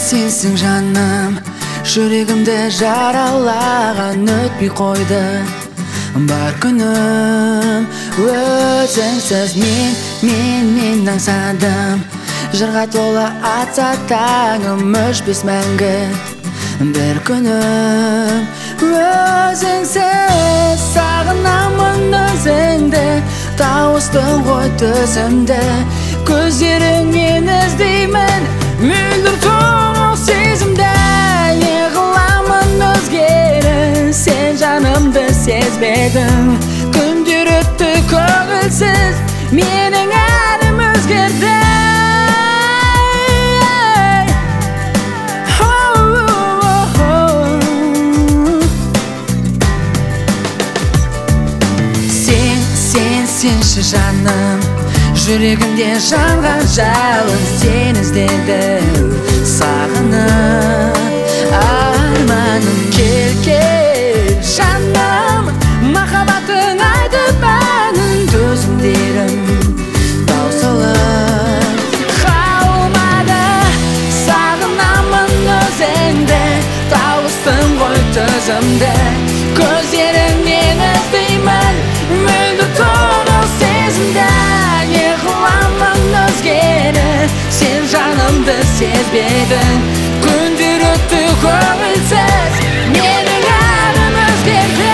sensin жаным, жүрегімді жаралаған өтпей қойды. Бар күнім өзіңсіз мен аңсадым. Жырға толы атса таңым өшпес мәңгі. Бір күнім өзіңсіз сағынамын өзіңді. Тауыстың ғой төзімді, көздеріңнен іздеймін мөлдір тұнық сезімді. Неғыламын өзгені, сен жанымды сезбедің. Күндер өтті көңілсіз, менің әнім өзгерді. Сенші жаным, жүрегімде жанған жалын, сен іздедім сағынып. Арманым кел жаным, махаббатың айтып әнін, төзімдерім таусылып қалмады. Сағынамын өзіңді, тауыстың ғой төзімді, көздеріңнен іздеймін мөлдір тұнық сезімді. Неғыламын өзгені, сен жанымды сезбедің. Күндер өтті көңілсіз, менің әнім өзгерді.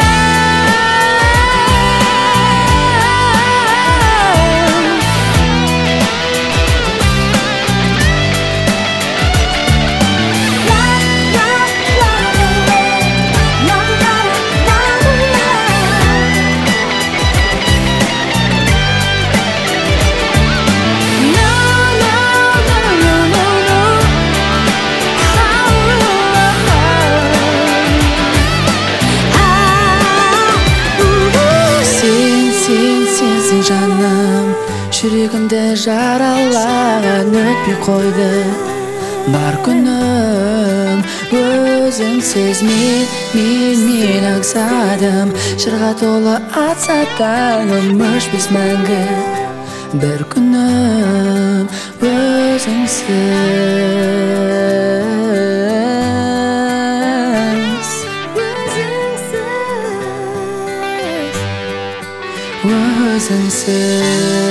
Сенсің жаным, жүрегімді жаралаған өтпей қойды. Бар күнім өзіңсіз мен аңсадым. Жырға толы атса таңым өшпес мәңгі. Бір күнім өзіңсіз.